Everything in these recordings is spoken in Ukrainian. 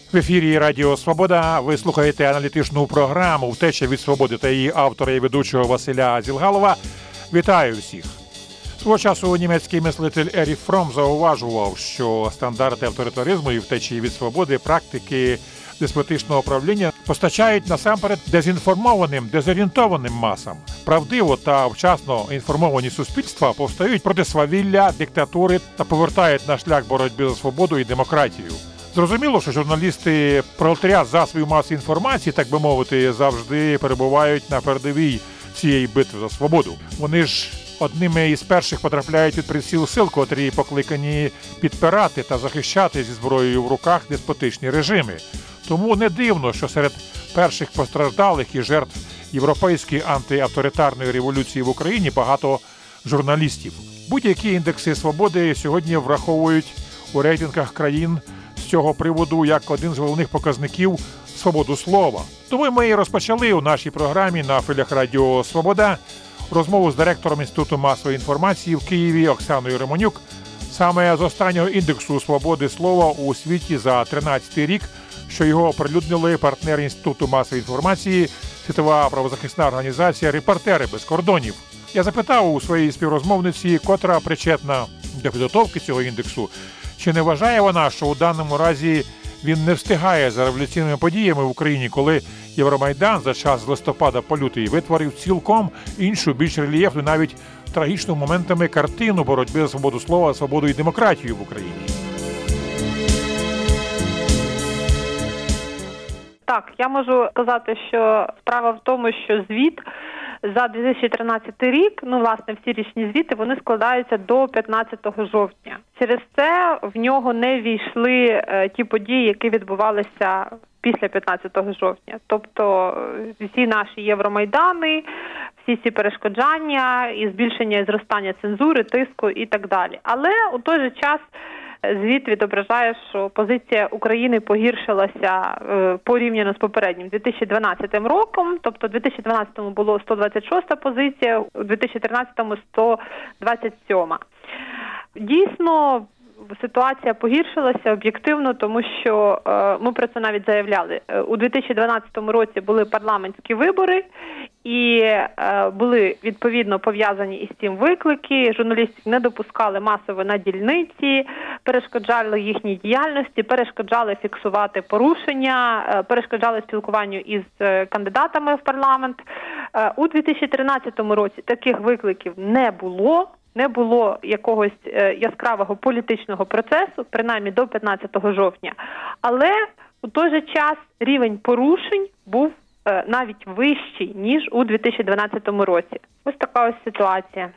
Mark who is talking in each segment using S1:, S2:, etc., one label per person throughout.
S1: В ефірі Радіо Свобода ви слухаєте аналітичну програму «Втеча від свободи» та її автора і ведучого Василя Зілгалова. Вітаю всіх! Свого часу німецький мислитель Еріх Фром зауважував, що стандарти авторитаризму і втечі від свободи практики деспотичного правління постачають насамперед дезінформованим, дезорієнтованим масам. Правдиво та вчасно інформовані суспільства повстають проти свавілля, диктатури та повертають на шлях боротьби за свободу і демократію. Зрозуміло, що журналісти, пролетаріат засобів масової інформації, так би мовити, завжди перебувають на передовій цієї битви за свободу. Вони ж одними із перших потрапляють від приціл сил, котрі покликані підпирати та захищати зі зброєю в руках деспотичні режими. Тому не дивно, що серед перших постраждалих і жертв європейської антиавторитарної революції в Україні багато журналістів. Будь-які індекси свободи сьогодні враховують у рейтингах країн з цього приводу як один з головних показників свободу слова. Тому ми і розпочали у нашій програмі на хвилях Радіо Свобода розмову з директором Інституту масової інформації в Києві Оксаною Романюк саме з останнього індексу свободи слова у світі за 13-й рік, що його оприлюднили партнери Інституту масової інформації, світова правозахисна організація «Репортери без кордонів». Я запитав у своїй співрозмовниці, котра причетна до підготовки цього індексу, чи не вважає вона, що у даному разі він не встигає за революційними подіями в Україні, коли Євромайдан за час з листопада по лютий витворив цілком іншу, більш рельєфну, навіть трагічну моментами картину боротьби за свободу слова, свободу і демократію в Україні.
S2: Так, я можу сказати, що справа в тому, що звіт за 2013 рік, власне, всі річні звіти, вони складаються до 15 жовтня. Через це в нього не війшли ті події, які відбувалися після 15 жовтня. Тобто всі наші Євромайдани, всі ці перешкоджання, і збільшення і зростання цензури, тиску і так далі. Але у той же час звіт відображає, що позиція України погіршилася порівняно з попереднім 2012 роком. Тобто у 2012-му було 126-та позиція, у 2013-му 127-ма. Дійсно, ситуація погіршилася об'єктивно, тому що ми про це навіть заявляли. У 2012 році були парламентські вибори, і були відповідно пов'язані із цим виклики. Журналістів не допускали масово на дільниці, перешкоджали їхній діяльності, перешкоджали фіксувати порушення, перешкоджали спілкуванню із кандидатами в парламент. У 2013 році таких викликів не було. Не було якогось яскравого політичного процесу, принаймні до 15 жовтня. Але у той же час рівень порушень був навіть вищий, ніж у 2012 році. Ось така ось ситуація.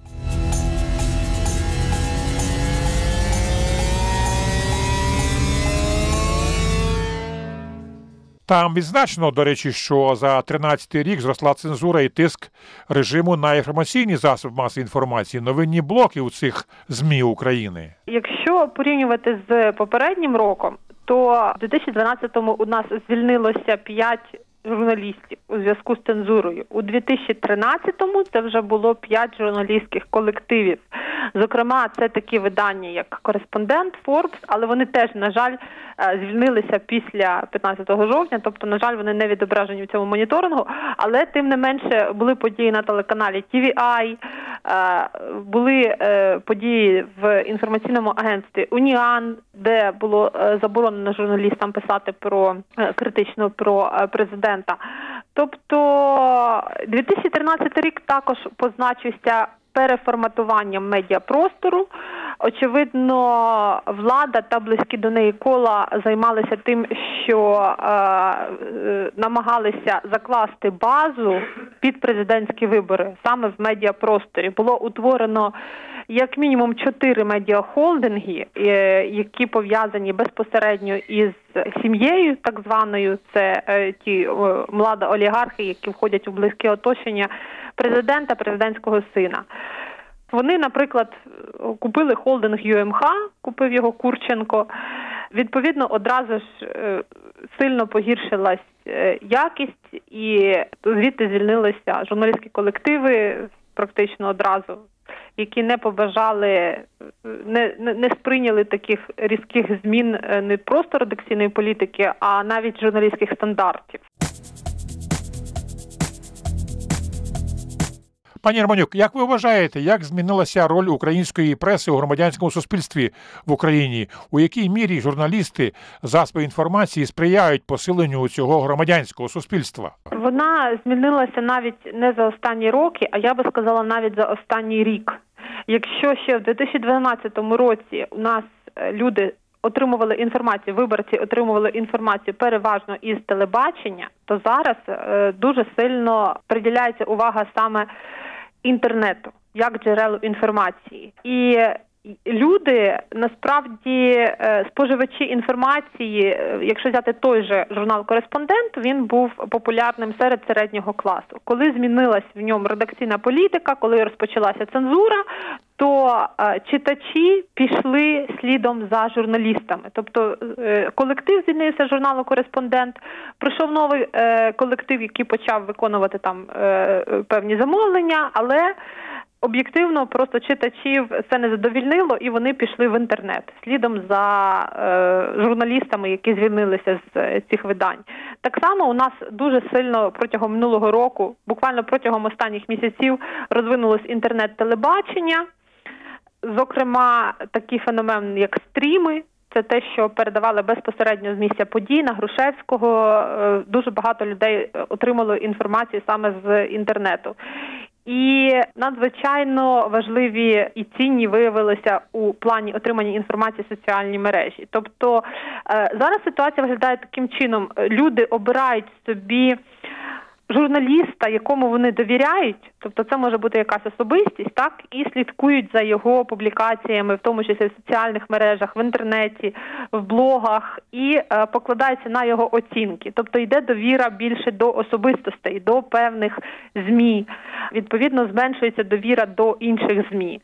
S1: Там відзначено, до речі, що за 13-й рік зросла цензура і тиск режиму на інформаційні засоби масової інформації, новинні блоки у цих ЗМІ України.
S2: Якщо порівнювати з попереднім роком, то в 2012-му у нас звільнилося 5 журналістів у зв'язку з цензурою. У 2013-му це вже було 5 журналістських колективів. Зокрема, це такі видання, як «Кореспондент», «Форбс», але вони теж, на жаль, звільнилися після 15 жовтня, тобто, на жаль, вони не відображені в цьому моніторингу, але, тим не менше, були події на телеканалі TVI, були події в інформаційному агентстві «Уніан», де було заборонено журналістам писати критично про президента. Тобто 2013 рік також позначився переформатуванням медіапростору. Очевидно, влада та близькі до неї кола займалися тим, що намагалися закласти базу під президентські вибори саме в медіапросторі. Було утворено як мінімум 4 медіахолдинги, які пов'язані безпосередньо із сім'єю, так званою, це ті младоолігархи, які входять у близьке оточення президента, президентського сина. Вони, наприклад, купили холдинг ЮМХ, купив його Курченко. Відповідно, одразу ж сильно погіршилась якість, і звідти звільнилися журналістські колективи практично одразу. які не побажали, не сприйняли таких різких змін не просто редакційної політики, а навіть журналістських стандартів.
S1: Пані Романюк, як ви вважаєте, як змінилася роль української преси у громадянському суспільстві в Україні? У якій мірі журналісти, засоби інформації сприяють посиленню цього громадянського суспільства?
S2: Вона змінилася навіть не за останні роки, а я би сказала навіть за останній рік. Якщо ще в 2012 році у нас люди отримували інформацію, виборці отримували інформацію переважно із телебачення, то зараз дуже сильно приділяється увага саме інтернету, як джерелу інформації. І люди, насправді, споживачі інформації, якщо взяти той же журнал «Кореспондент», він був популярним серед середнього класу. Коли змінилась в ньому редакційна політика, коли розпочалася цензура, то читачі пішли слідом за журналістами. Тобто колектив звільнився з журналу «Кореспондент», прийшов новий колектив, який почав виконувати там певні замовлення, але об'єктивно просто читачів це не задовільнило, і вони пішли в інтернет слідом за журналістами, які звільнилися з цих видань. Так само у нас дуже сильно протягом минулого року, буквально протягом останніх місяців, розвинулось інтернет-телебачення. Зокрема, такий феномен, як стріми. Це те, що передавали безпосередньо з місця подій на Грушевського. Дуже багато людей отримало інформацію саме з інтернету. І надзвичайно важливі і цінні виявилися у плані отримання інформації соціальні мережі. Тобто зараз ситуація виглядає таким чином. Люди обирають собі журналіста, якому вони довіряють, тобто це може бути якась особистість, так, і слідкують за його публікаціями, в тому числі в соціальних мережах, в інтернеті, в блогах, і покладаються на його оцінки. Тобто йде довіра більше до особистостей, до певних ЗМІ. Відповідно, зменшується довіра до інших ЗМІ.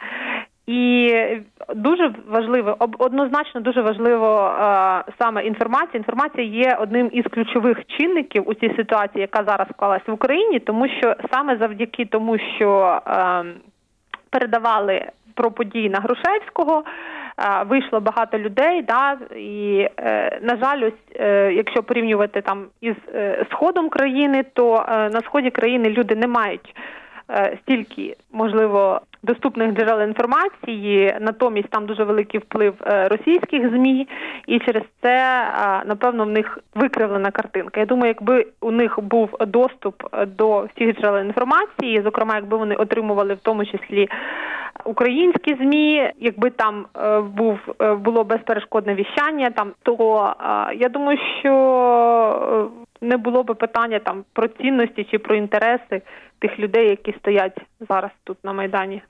S2: І дуже важливо, однозначно дуже важливо саме інформація. Інформація є одним із ключових чинників у цій ситуації, яка зараз склалась в Україні, тому що саме завдяки тому, що передавали про події на Грушевського, вийшло багато людей, да, і, на жаль, ось, якщо порівнювати там із сходом країни, то на сході країни люди не мають стільки, можливо, доступних джерел інформації, натомість там дуже великий вплив російських ЗМІ, і через це, напевно, в них викривлена картинка. Я думаю, якби у них був доступ до всіх джерел інформації, зокрема, якби вони отримували в тому числі українські ЗМІ, якби там було безперешкодне віщання, там, то я думаю, що не було би питання там про цінності чи про інтереси тих людей, які стоять зараз тут на Майдані.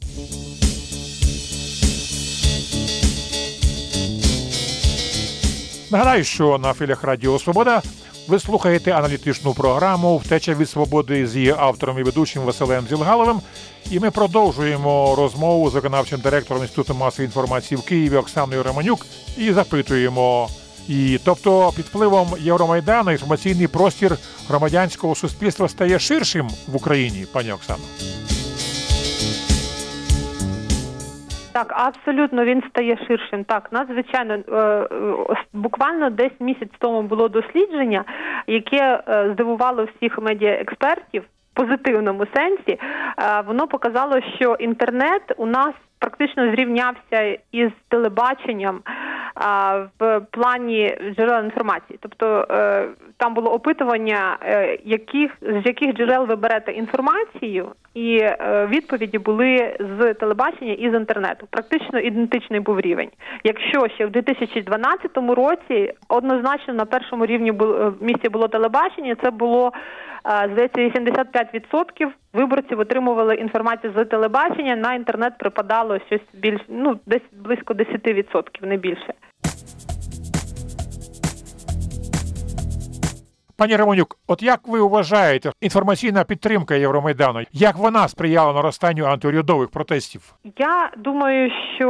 S1: Нагадаю, що на хвилях Радіо Свобода ви слухаєте аналітичну програму «Втеча від свободи» з її автором і ведучим Василем Зілгаловим. І ми продовжуємо розмову з виконавчим директором Інституту масової інформації в Києві Оксаною Романюк і запитуємо її. Тобто під впливом Євромайдану інформаційний простір громадянського суспільства стає ширшим в Україні, пані Оксано?
S2: Так, абсолютно, він стає ширшим. Так, надзвичайно, буквально десь місяць тому було дослідження, яке здивувало всіх медіаекспертів в позитивному сенсі. Воно показало, що інтернет у нас практично зрівнявся із телебаченням в плані джерел інформації. Тобто там було опитування, з яких джерел ви берете інформацію, і відповіді були з телебачення і з інтернету. Практично ідентичний був рівень. Якщо ще в 2012 році однозначно на першому місці було телебачення, це було, здається, 85% виборців отримували інформацію з телебачення, на інтернет припадало щось більш, десь близько 10%, не більше.
S1: Пані Романюк, от як ви вважаєте, інформаційна підтримка Євромайдану, як вона сприяла наростанню антиурядових протестів?
S2: Я думаю, що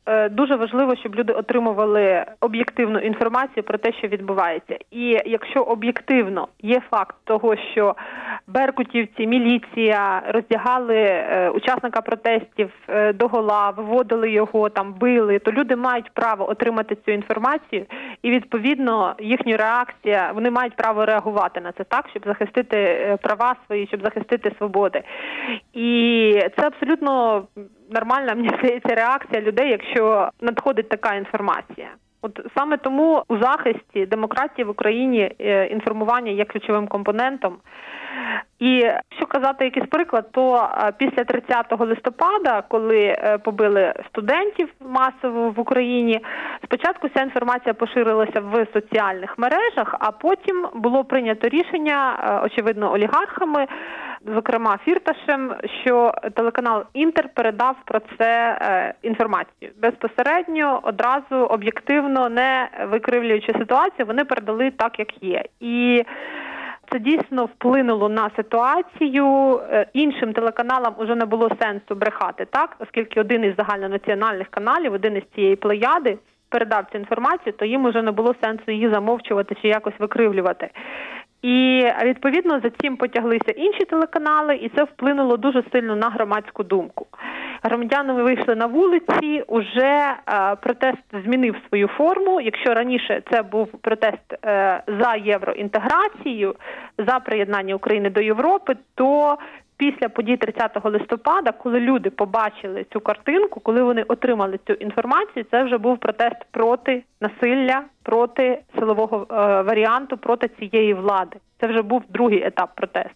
S2: дуже важливо, щоб люди отримували об'єктивну інформацію про те, що відбувається. І якщо об'єктивно є факт того, що беркутівці, міліція роздягали учасника протестів догола, виводили його, там били, то люди мають право отримати цю інформацію і, відповідно, їхня реакція, вони мають право реагувати на це так, щоб захистити права свої, щоб захистити свободи. І це абсолютно нормальна, мені здається, реакція людей, якщо надходить така інформація. От саме тому у захисті демократії в Україні інформування є ключовим компонентом. І якщо казати якийсь приклад, то після 30 листопада, коли побили студентів масово в Україні, спочатку ця інформація поширилася в соціальних мережах, а потім було прийнято рішення, очевидно, олігархами, зокрема Фірташем, що телеканал «Інтер» передав про це інформацію. Безпосередньо, одразу, об'єктивно, не викривлюючи ситуацію, вони передали так, як є. І це дійсно вплинуло на ситуацію. Іншим телеканалам уже не було сенсу брехати, так? Оскільки один із загальнонаціональних каналів, один із цієї плеяди передав цю інформацію, то їм уже не було сенсу її замовчувати чи якось викривлювати. І, відповідно, за цим потяглися інші телеканали, і це вплинуло дуже сильно на громадську думку. Громадяни вийшли на вулиці, уже протест змінив свою форму. Якщо раніше це був протест за євроінтеграцію, за приєднання України до Європи, то після подій 30 листопада, коли люди побачили цю картинку, коли вони отримали цю інформацію, це вже був протест проти насилля, проти силового варіанту, проти цієї влади. Це вже був другий етап протесту.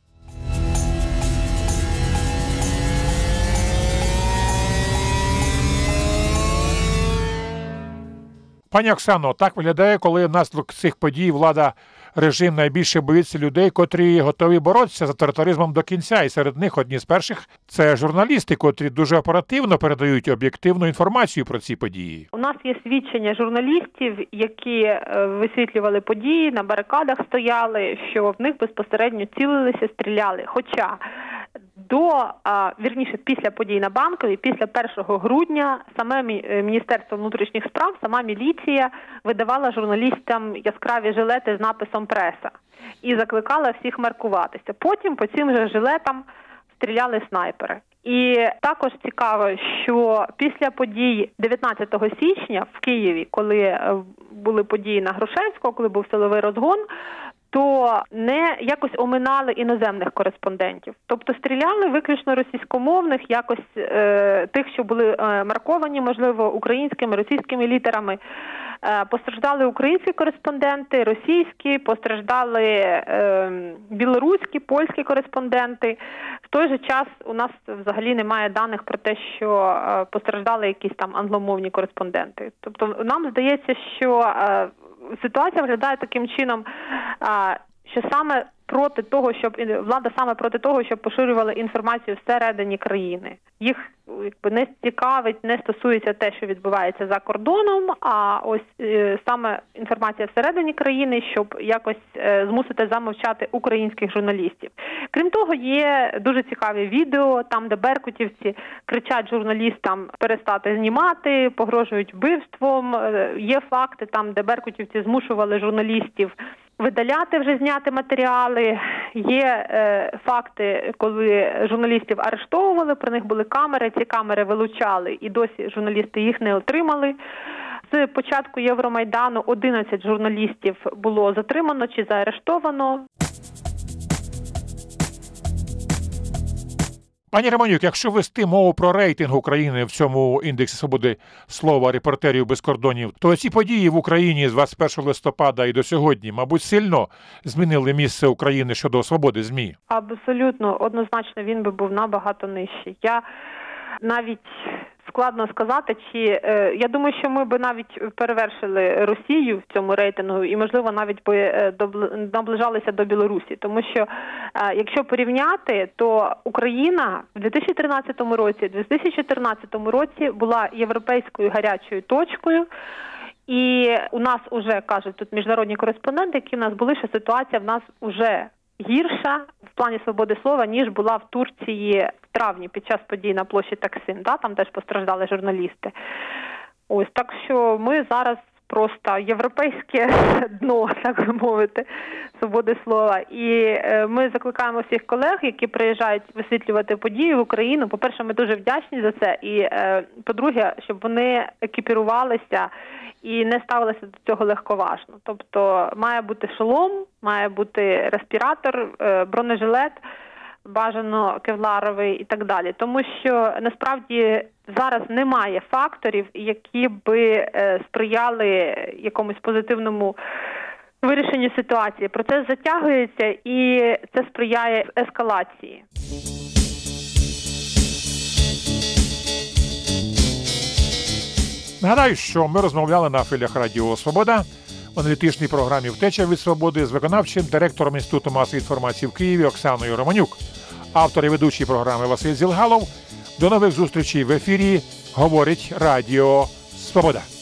S1: Пані Оксано, так виглядає, коли внаслідок цих подій влада, режим найбільше боїться людей, котрі готові боротися за тоталітаризмом до кінця. І серед них одні з перших – це журналісти, котрі дуже оперативно передають об'єктивну інформацію про ці події.
S2: У нас є свідчення журналістів, які висвітлювали події, на барикадах стояли, що в них безпосередньо цілилися, стріляли. Хоча після подій на Банковій, після 1 грудня, саме Міністерство внутрішніх справ, сама міліція видавала журналістам яскраві жилети з написом «Преса» і закликала всіх маркуватися. Потім по цим же жилетам стріляли снайпери. І також цікаво, що після подій 19 січня в Києві, коли були події на Грушевського, коли був силовий розгон, то не якось оминали іноземних кореспондентів. Тобто стріляли виключно російськомовних, якось тих, що були марковані, можливо, українськими, російськими літерами. Постраждали українські кореспонденти, російські, постраждали білоруські, польські кореспонденти. В той же час у нас взагалі немає даних про те, що постраждали якісь там англомовні кореспонденти. Тобто нам здається, що ситуація виглядає таким чином, що саме проти того, влада саме проти того, щоб поширювали інформацію всередині країни. Їх не цікавить, не стосується те, що відбувається за кордоном, а ось саме інформація всередині країни, щоб якось змусити замовчати українських журналістів. Крім того, є дуже цікаві відео, там, де беркутівці кричать журналістам перестати знімати, погрожують вбивством. Є факти там, де беркутівці змушували журналістів видаляти вже зняти матеріали. Є факти, коли журналістів арештовували, про них були камери, ці камери вилучали, і досі журналісти їх не отримали. З початку Євромайдану 11 журналістів було затримано чи заарештовано.
S1: Пані Романюк, якщо вести мову про рейтинг України в цьому індексі свободи слова репортерів без кордонів, то ці події в Україні з 21 листопада і до сьогодні, мабуть, сильно змінили місце України щодо свободи ЗМІ?
S2: Абсолютно, однозначно він би був набагато нижчий. Навіть складно сказати, я думаю, що ми би навіть перевершили Росію в цьому рейтингу і, можливо, навіть би наближалися до Білорусі. Тому що, якщо порівняти, то Україна в 2013 році, 2014 році була європейською гарячою точкою. І у нас уже, кажуть тут міжнародні кореспонденти, які в нас були, що ситуація в нас уже гірша в плані свободи слова, ніж була в Турції в травні під час подій на площі Таксим. Да? Там теж постраждали журналісти. Ось, так що ми зараз просто європейське дно, так би мовити, свободи слова. І ми закликаємо всіх колег, які приїжджають висвітлювати події в Україну. По-перше, ми дуже вдячні за це. І, по-друге, щоб вони екіпірувалися і не ставилися до цього легковажно. Тобто має бути шолом, має бути респіратор, бронежилет, бажано кевларовий і так далі. Тому що насправді зараз немає факторів, які би сприяли якомусь позитивному вирішенню ситуації. Процес затягується і це сприяє ескалації.
S1: Нагадаю, що ми розмовляли на хвилях Радіо Свобода в аналітичній програмі «Втеча від свободи» з виконавчим директором Інституту масової інформації в Києві Оксаною Романюк. Автор і ведучий програми Василь Зілгалов. До нових зустрічей в ефірі «Говорить Радіо Свобода».